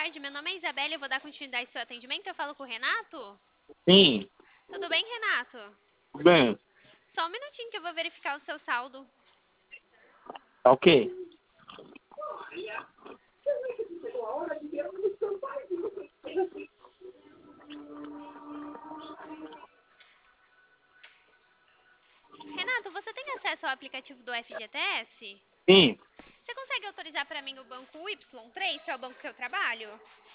tarde. Meu nome é Isabela e eu vou dar continuidade ao seu atendimento. Eu falo com o Renato? Sim, Tudo bem, Renato? tudo bem. Só um minutinho que eu vou verificar o seu saldo. Tá ok. Renato, você tem acesso ao aplicativo do FGTS? Sim, Você consegue autorizar para mim o banco Y3, que é o banco que eu trabalho?